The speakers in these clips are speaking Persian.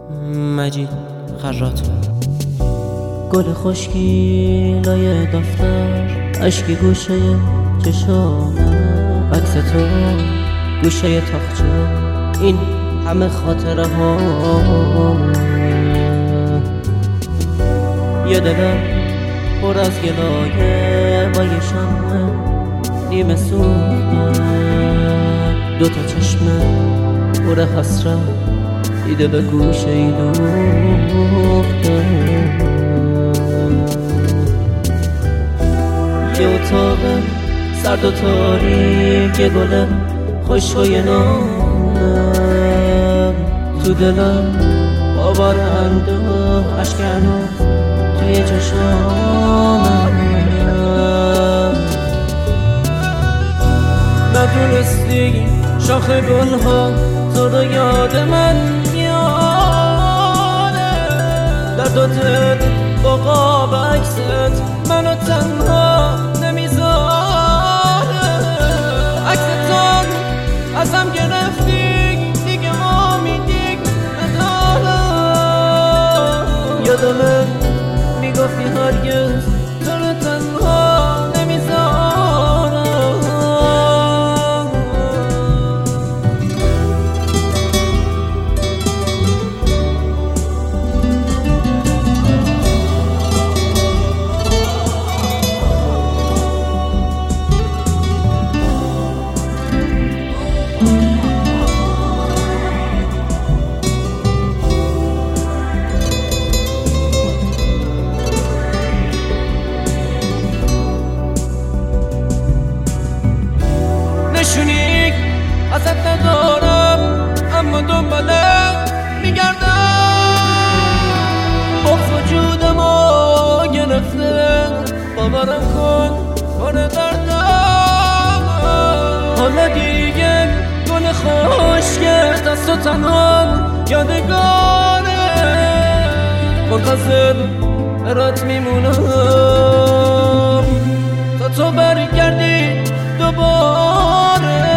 مجید خراط. گل خشکی لای دفتر، اشکی گوشه چشامه، عکس تو گوشه تاقچه، این همه خاطره ها. یه دلم پر از گلایه با یه شمع نیمه سوخته، دوتا چشمه پر حسرت دیده به گوشه ای دوخته. یه اتاق سرد و تاریک، یه گل خوشگوی نامه، تو دلم باور اندوه، اشک هنوز توی چشامه. ندونستی شاخ گل ها تو رو یاد من میاره، در دو دل با قاب عکست منو تنها نمیذاره. عکستان ازم گرفتی دیگه امیدی ندارم. یادمه میگفتی هرگز تو رو تنها نمیذارم. نشونی ازت ندارم اما دنبالت میگردم، بغض وجودمو گرفته، باورم کن کنه دردم. حالا دیگه گل خشکت از تو تنها یادگاره، منتظر برات میمونم تا تو برگردی دوباره.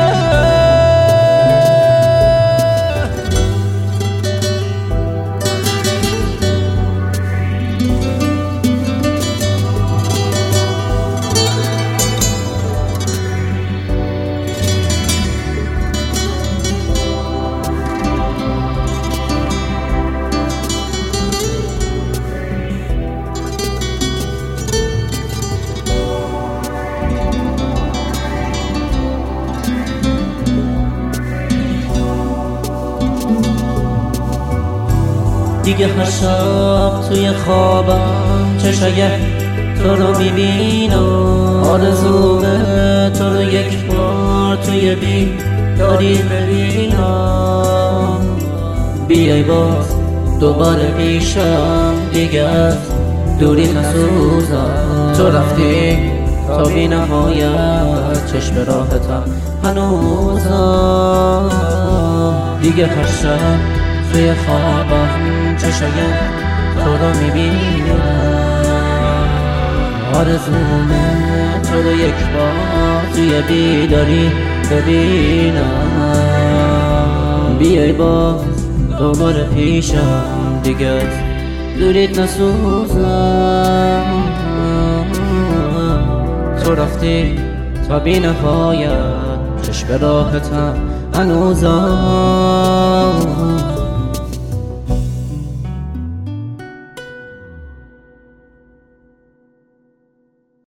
دیگه هر شب توی خوابم چشای تو رو میبینم، آرزومه تو رو یک بار توی بیداری ببینم. بیای باز دوباره پیشم، دیگه از دوری نسوزم. تو رفتی تا بی نهایت، چشم راحتم هنوزم. دیگه هر شب توی خوابم چشای تو رو میبینم، آرزومه تو رو یک بار توی بیداری ببینم. بیای باز دوباره پیشم، دیگه از دوریت نسوزم. تو رفتی تا بی نهایت، چشم راحتم هنوزم.